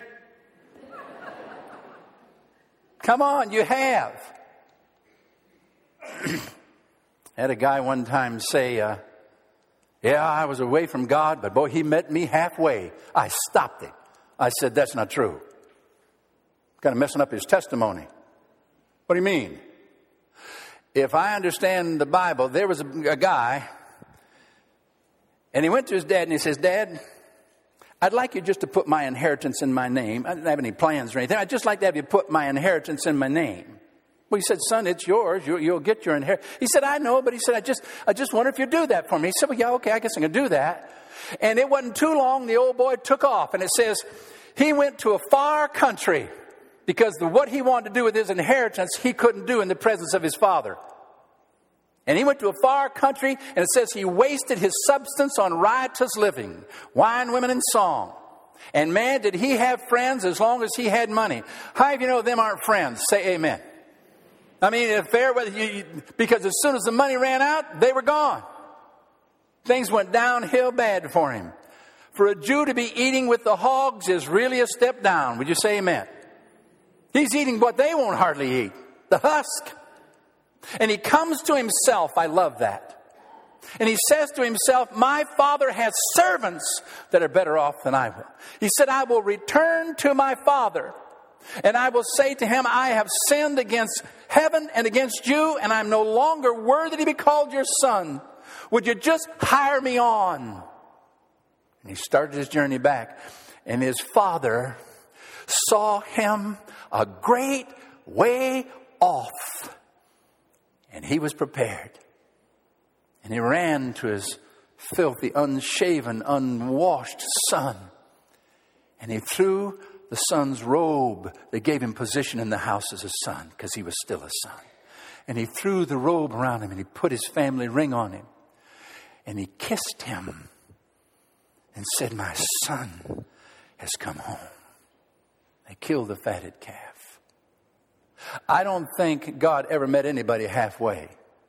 Come on, you have. I had a guy one time say, yeah, I was away from God, but boy, he met me halfway. I stopped him. I said, that's not true. Kind of messing up his testimony. What do you mean? If I understand the Bible, there was a guy, and he went to his dad and he says, Dad, I'd like you just to put my inheritance in my name. I didn't have any plans or anything. I'd just like to have you put my inheritance in my name. Well, he said, son, it's yours. You'll get your inheritance. He said, I know, but he said, I just wonder if you'll do that for me. He said, well, yeah, okay, I guess I'm going to do that. And it wasn't too long, the old boy took off. And it says, he went to a far country because what he wanted to do with his inheritance, he couldn't do in the presence of his father. And he went to a far country, and it says he wasted his substance on riotous living, wine, women, and song. And man, did he have friends as long as he had money. How many of you know them aren't friends? Say amen. I mean, if fair, because as soon as the money ran out, they were gone. Things went downhill bad for him. For a Jew to be eating with the hogs is really a step down. Would you say amen? He's eating what they won't hardly eat, the husk. And he comes to himself. I love that. And he says to himself, my father has servants that are better off than I will. He said, I will return to my father, and I will say to him, I have sinned against heaven and against you, and I'm no longer worthy to be called your son. Would you just hire me on? And he started his journey back. And his father saw him a great way off. And he was prepared. And he ran to his filthy, unshaven, unwashed son. And he threw the son's robe that gave him position in the house as a son, because he was still a son. And he threw the robe around him, and he put his family ring on him. And he kissed him and said, my son has come home. They killed the fatted calf. I don't think God ever met anybody halfway.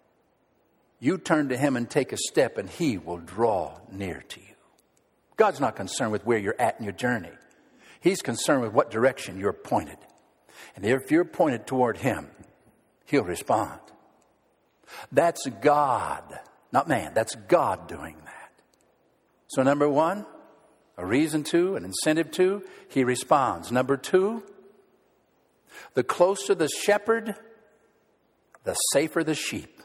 You turn to Him and take a step, and He will draw near to you. God's not concerned with where you're at in your journey. He's concerned with what direction you're pointed. And if you're pointed toward Him, He'll respond. That's God, not man. That's God doing that. So number one, a reason to, an incentive to, he responds. Number two, the closer the shepherd, the safer the sheep.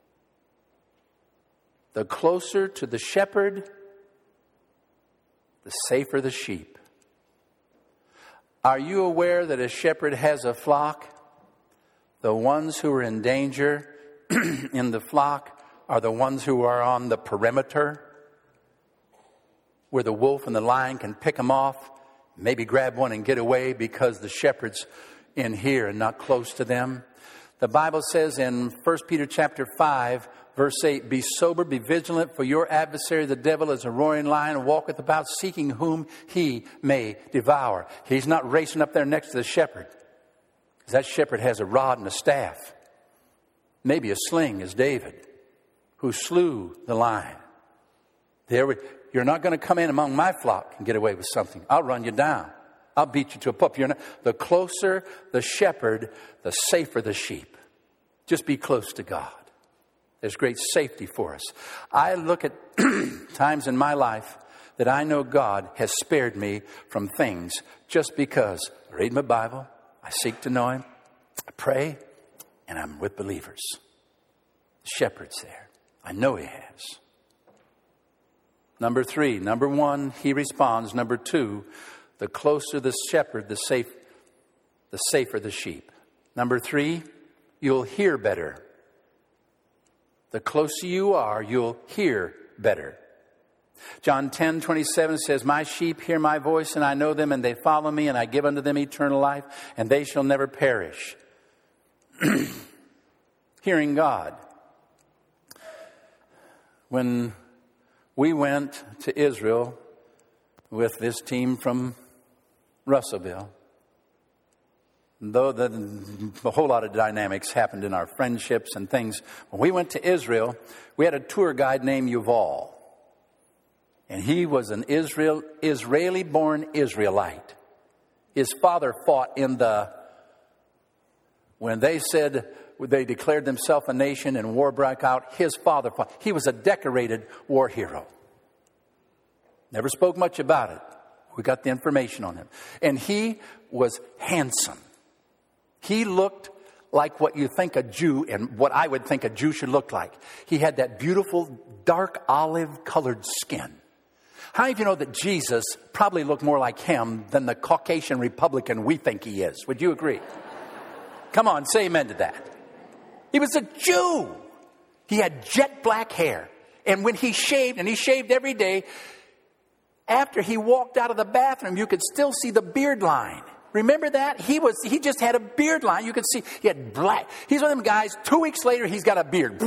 The closer to the shepherd, the safer the sheep. Are you aware that a shepherd has a flock? The ones who are in danger in the flock are the ones who are on the perimeter, where the wolf and the lion can pick them off, maybe grab one and get away because the shepherd's in here and not close to them. The Bible says in 1 Peter chapter 5, verse 8, be sober, be vigilant, for your adversary, the devil, is a roaring lion, walketh about seeking whom he may devour. He's not racing up there next to the shepherd, because that shepherd has a rod and a staff. Maybe a sling, as David, who slew the lion. You're not going to come in among my flock and get away with something. I'll run you down. I'll beat you to a pulp. The closer the shepherd, the safer the sheep. Just be close to God. There's great safety for us. I look at times in my life that I know God has spared me from things just because I read my Bible, I seek to know Him, I pray, and I'm with believers. The shepherd's there. I know He has. Number three. Number one, He responds. Number two, the closer the shepherd, the safer the sheep. Number three, you'll hear better. The closer you are, you'll hear better. John 10:27 says, my sheep hear my voice, and I know them, and they follow me, and I give unto them eternal life, and they shall never perish. Hearing God. When we went to Israel with this team from Russellville, though a whole lot of dynamics happened in our friendships and things, when we went to Israel, we had a tour guide named Yuval. And he was an Israeli-born Israelite. His father fought when they said they declared themselves a nation and war broke out, his father fought. He was a decorated war hero. Never spoke much about it. We got the information on him. And he was handsome. He looked like what you think a Jew, and what I would think a Jew should look like. He had that beautiful dark olive colored skin. How many of you know that Jesus probably looked more like him than the Caucasian Republican we think he is? Would you agree? Come on, say amen to that. He was a Jew. He had jet black hair. And when he shaved, and he shaved every day, after he walked out of the bathroom, you could still see the beard line. Remember that? He just had a beard line. You could see he had black. He's one of them guys, 2 weeks later, he's got a beard.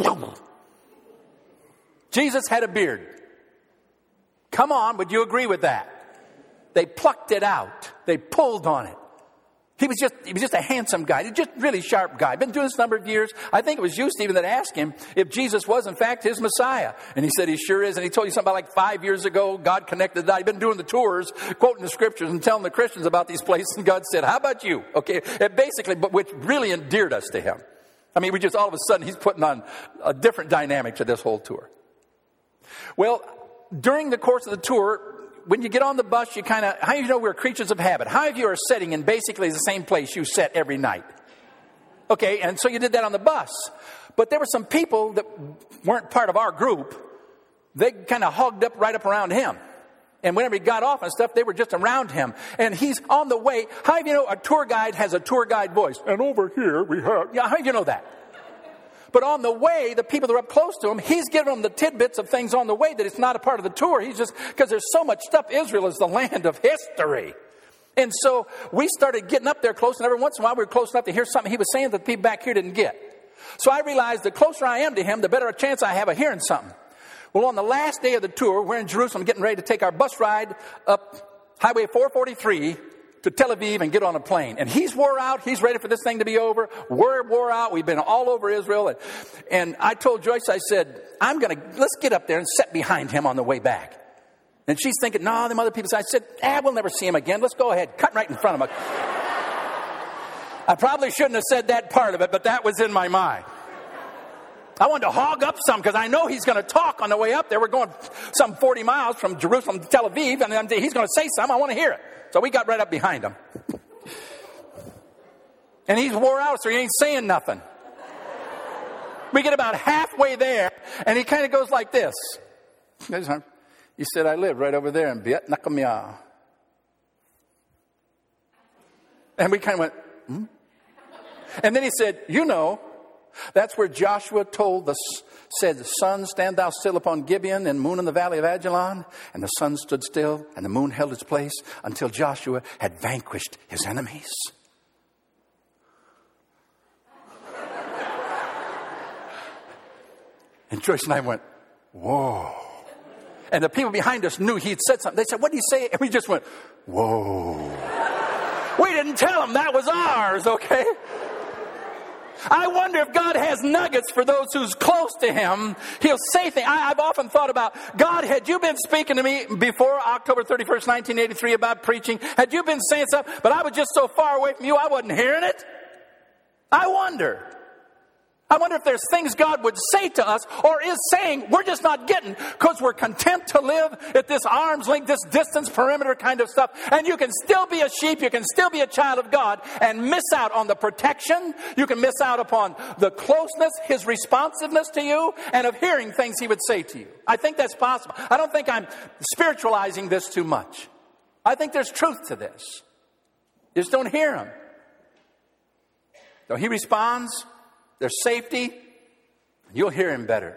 Jesus had a beard. Come on, would you agree with that? They plucked it out. They pulled on it. He was just a handsome guy. He's just a really sharp guy. Been doing this a number of years. I think it was you, Stephen, that asked him if Jesus was, in fact, his Messiah. And he said he sure is. And he told you something about like 5 years ago, God connected that. He'd been doing the tours, quoting the scriptures and telling the Christians about these places. And God said, how about you? Okay, it basically, but which really endeared us to him. I mean, we just all of a sudden, he's putting on a different dynamic to this whole tour. Well, during the course of the tour, when you get on the bus, how do you know we're creatures of habit? How many of you are sitting in basically the same place you sit every night? Okay, and so you did that on the bus. But there were some people that weren't part of our group. They kind of hogged up right up around him. And whenever he got off and stuff, they were just around him. And he's on the way. How many of you know a tour guide has a tour guide voice? And over here we have... Yeah, how many of you know that? But on the way, the people that are up close to him, he's giving them the tidbits of things on the way that it's not a part of the tour. He's just, because there's so much stuff. Israel is the land of history. And so we started getting up there close, and every once in a while we were close enough to hear something he was saying that the people back here didn't get. So I realized the closer I am to him, the better a chance I have of hearing something. Well, on the last day of the tour, we're in Jerusalem getting ready to take our bus ride up Highway 443 to Tel Aviv and get on a plane. And he's wore out. He's ready for this thing to be over. We're wore out. We've been all over Israel. And I told Joyce, I said, let's get up there and sit behind him on the way back. And she's thinking, no, them other people. So I said, we'll never see him again. Let's go ahead. Cut right in front of him. I probably shouldn't have said that part of it, but that was in my mind. I wanted to hog up some because I know he's going to talk on the way up there. We're going some 40 miles from Jerusalem to Tel Aviv, and he's going to say something. I want to hear it. So we got right up behind him. And he's wore out, so he ain't saying nothing. We get about halfway there, and he kind of goes like this. He said, I live right over there in Viet Nam. And we kind of went, hmm? And then he said, you know, that's where Joshua said, the sun, stand thou still upon Gibeon and moon in the valley of Ajalon. And the sun stood still and the moon held its place until Joshua had vanquished his enemies. And Joyce and I went, whoa. And the people behind us knew he'd said something. They said, what did he say? And we just went, whoa. We didn't tell him that was ours, okay? I wonder if God has nuggets for those who's close to him. He'll say things. I've often thought about, God, had you been speaking to me before October 31st, 1983 about preaching? Had you been saying something, but I was just so far away from you, I wasn't hearing it? I wonder if there's things God would say to us or is saying we're just not getting because we're content to live at this arm's length, this distance perimeter kind of stuff. And you can still be a sheep. You can still be a child of God and miss out on the protection. You can miss out upon the closeness, his responsiveness to you, and of hearing things he would say to you. I think that's possible. I don't think I'm spiritualizing this too much. I think there's truth to this. You just don't hear him. So he responds. There's safety. You'll hear him better.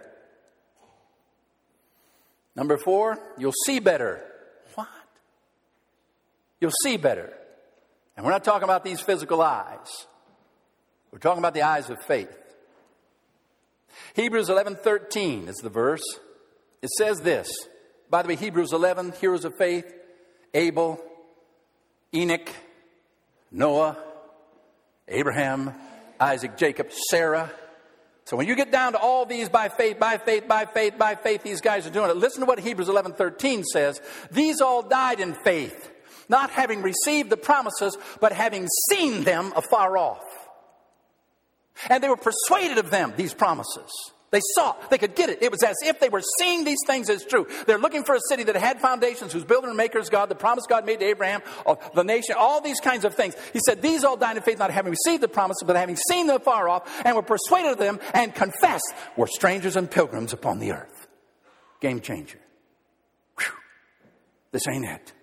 Number 4, you'll see better. What? You'll see better. And we're not talking about these physical eyes. We're talking about the eyes of faith. Hebrews 11:13 is the verse. It says this. By the way, Hebrews 11, heroes of faith, Abel, Enoch, Noah, Abraham, Isaac, Jacob, Sarah. So when you get down to all these by faith, these guys are doing it. Listen to what Hebrews 11:13 says. These all died in faith, not having received the promises, but having seen them afar off. And they were persuaded of them, these promises. They saw, they could get it. It was as if they were seeing these things as true. They're looking for a city that had foundations, whose builder and maker is God, the promise God made to Abraham, of the nation, all these kinds of things. He said, these all died in faith, not having received the promises, but having seen them far off, and were persuaded of them, and confessed, we're strangers and pilgrims upon the earth. Game changer. Whew. This ain't it.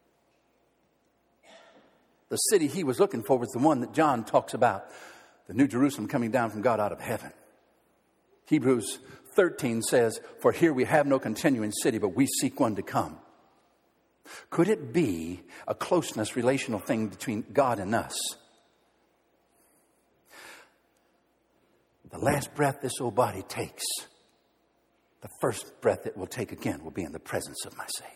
The city he was looking for was the one that John talks about, the New Jerusalem coming down from God out of heaven. Hebrews 13 says, for here we have no continuing city, but we seek one to come. Could it be a closeness, relational thing between God and us? The last breath this old body takes, the first breath it will take again will be in the presence of my Savior.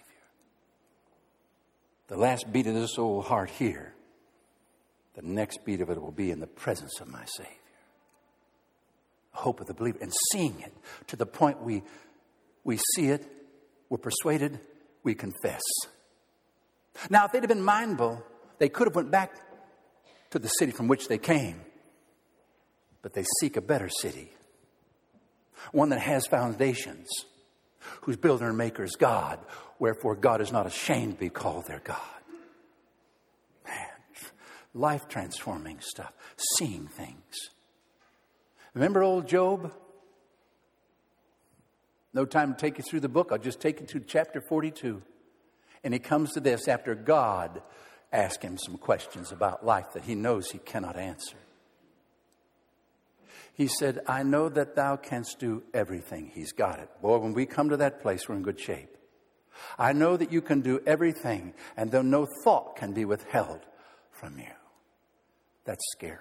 The last beat of this old heart here, the next beat of it will be in the presence of my Savior. Hope of the believer, and seeing it to the point we see it, we're persuaded, we confess. Now, if they'd have been mindful, they could have went back to the city from which they came, but they seek a better city, one that has foundations, whose builder and maker is God, wherefore God is not ashamed to be called their God. Man, life transforming stuff, seeing things. Remember old Job? No time to take you through the book. I'll just take you to chapter 42. And he comes to this after God asked him some questions about life that he knows he cannot answer. He said, I know that thou canst do everything. He's got it. Boy, when we come to that place, we're in good shape. I know that you can do everything, and though no thought can be withheld from you. That's scary.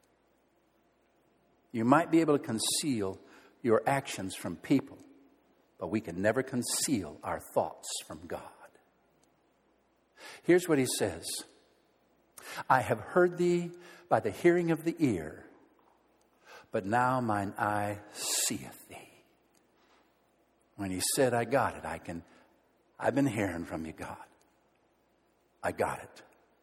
You might be able to conceal your actions from people, but we can never conceal our thoughts from God. Here's what he says. I have heard thee by the hearing of the ear, but now mine eye seeth thee. When he said, I got it, I've been hearing from you, God. I got it.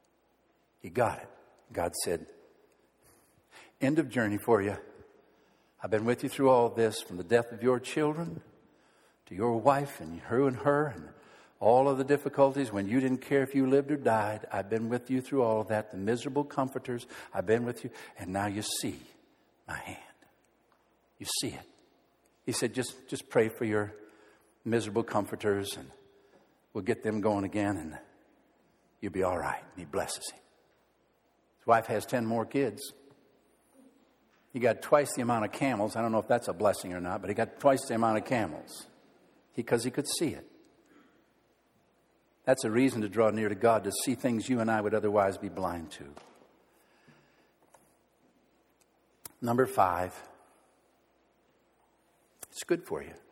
He got it. God said, end of journey for you. I've been with you through all this, from the death of your children to your wife and her and all of the difficulties when you didn't care if you lived or died. I've been with you through all of that. The miserable comforters, I've been with you. And now you see my hand. You see it. He said, just pray for your miserable comforters and we'll get them going again and you'll be all right. And he blesses him. His wife has 10 more kids. He got twice the amount of camels. I don't know if that's a blessing or not, but he got twice the amount of camels because he could see it. That's a reason to draw near to God, to see things you and I would otherwise be blind to. Number 5, it's good for you.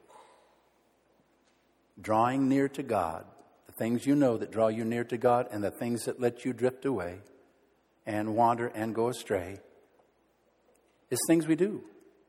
Drawing near to God, the things you know that draw you near to God and the things that let you drift away and wander and go astray, is things we do.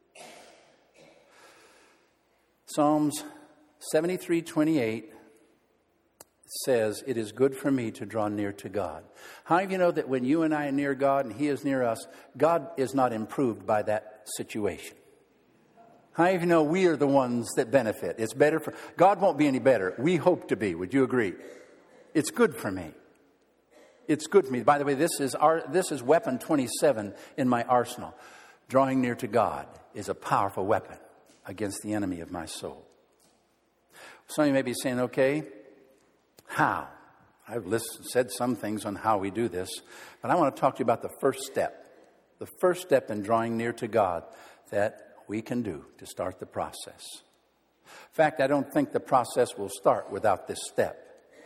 Psalms 73:28 says, it is good for me to draw near to God. How many of you know that when you and I are near God and He is near us, God is not improved by that situation? How many of you know we are the ones that benefit? It's better for... God won't be any better. We hope to be. Would you agree? It's good for me. It's good for me. By the way, this is weapon 27 in my arsenal. Drawing near to God is a powerful weapon against the enemy of my soul. Some of you may be saying, okay, how? I've said some things on how we do this, but I want to talk to you about the first step. The first step in drawing near to God that we can do to start the process. In fact, I don't think the process will start without this step.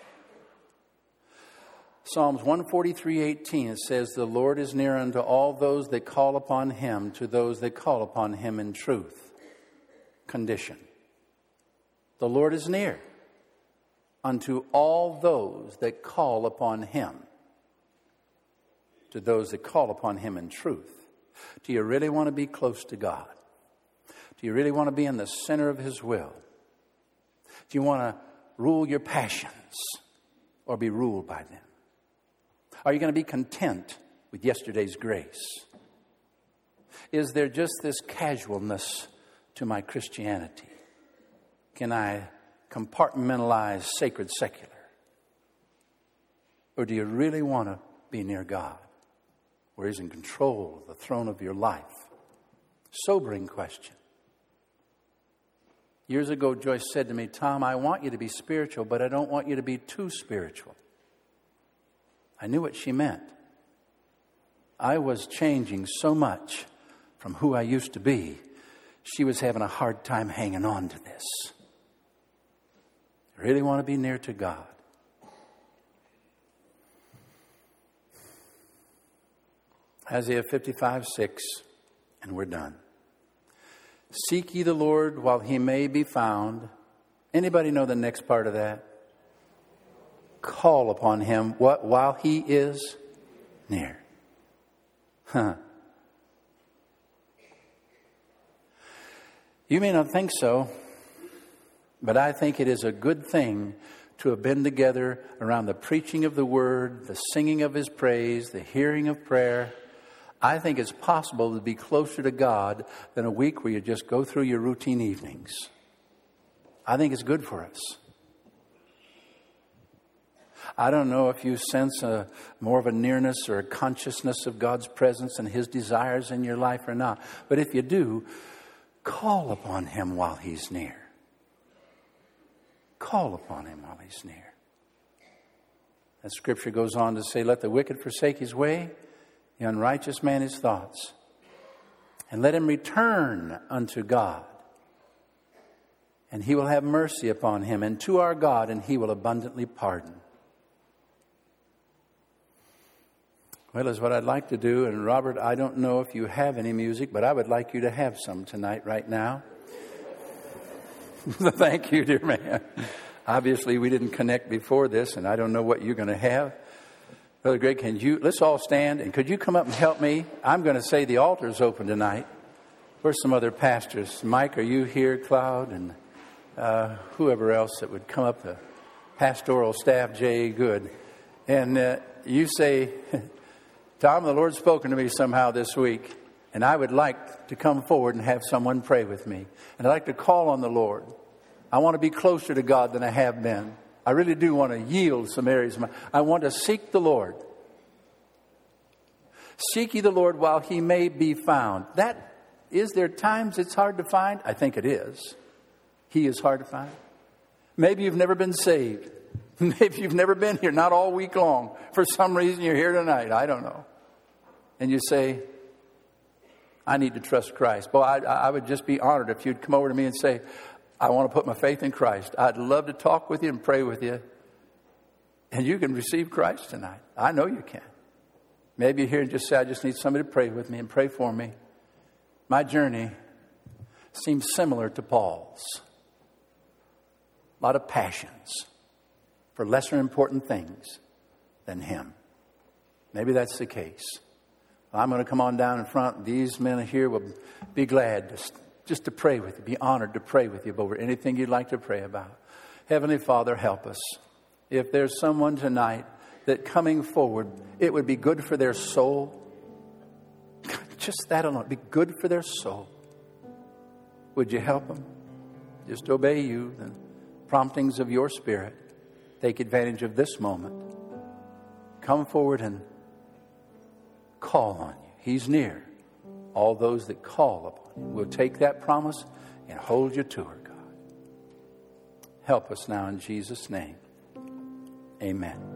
Psalms 143:18, it says, the Lord is near unto all those that call upon Him, to those that call upon Him in truth. Condition. The Lord is near unto all those that call upon Him, to those that call upon Him in truth. Do you really want to be close to God? Do you really want to be in the center of His will? Do you want to rule your passions or be ruled by them? Are you going to be content with yesterday's grace? Is there just this casualness to my Christianity? Can I compartmentalize sacred secular? Or do you really want to be near God, where He's in control of the throne of your life? Sobering question. Years ago, Joyce said to me, Tom, I want you to be spiritual, but I don't want you to be too spiritual. I knew what she meant. I was changing so much from who I used to be. She was having a hard time hanging on to this. I really want to be near to God. Isaiah 55:6, and we're done. Seek ye the Lord while He may be found. Anybody know the next part of that? Call upon Him what? While He is near. You may not think so, but I think it is a good thing to have been together around the preaching of the Word, the singing of His praise, the hearing of prayer. I think it's possible to be closer to God than a week where you just go through your routine evenings. I think it's good for us. I don't know if you sense more of a nearness or a consciousness of God's presence and His desires in your life or not. But if you do, call upon Him while He's near. Call upon Him while He's near. That scripture goes on to say, let the wicked forsake his way, the unrighteous man his thoughts, and let him return unto God, and He will have mercy upon him, and to our God, and He will abundantly pardon. Well, is what I'd like to do. And Robert, I don't know if you have any music, but I would like you to have some tonight, right now. Thank you, dear man. Obviously, we didn't connect before this, and I don't know what you're going to have. Brother Greg, let's all stand, and could you come up and help me? I'm going to say the altar is open tonight. Where's some other pastors? Mike, are you here? Cloud, and whoever else that would come up, the pastoral staff, Jay, good. And you say... Tom, the Lord's spoken to me somehow this week. And I would like to come forward and have someone pray with me. And I'd like to call on the Lord. I want to be closer to God than I have been. I really do want to yield some areas. I want to seek the Lord. Seek ye the Lord while he may be found. Is there times it's hard to find? I think it is. He is hard to find. Maybe you've never been saved. Maybe you've never been here, not all week long. For some reason you're here tonight. I don't know. And you say, I need to trust Christ. Well, I would just be honored if you'd come over to me and say, I want to put my faith in Christ. I'd love to talk with you and pray with you. And you can receive Christ tonight. I know you can. Maybe you're here and just say, I just need somebody to pray with me and pray for me. My journey seems similar to Paul's. A lot of passions for lesser important things than him. Maybe that's the case. I'm going to come on down in front. These men here will be glad just to pray with you, be honored to pray with you over anything you'd like to pray about. Heavenly Father, help us. If there's someone tonight that coming forward, it would be good for their soul. Just that alone, be good for their soul. Would you help them? Just obey you, the promptings of your Spirit. Take advantage of this moment. Come forward and call on you. He's near all those that call upon you. We'll take that promise and hold you to her, God. Help us now in Jesus' name. Amen.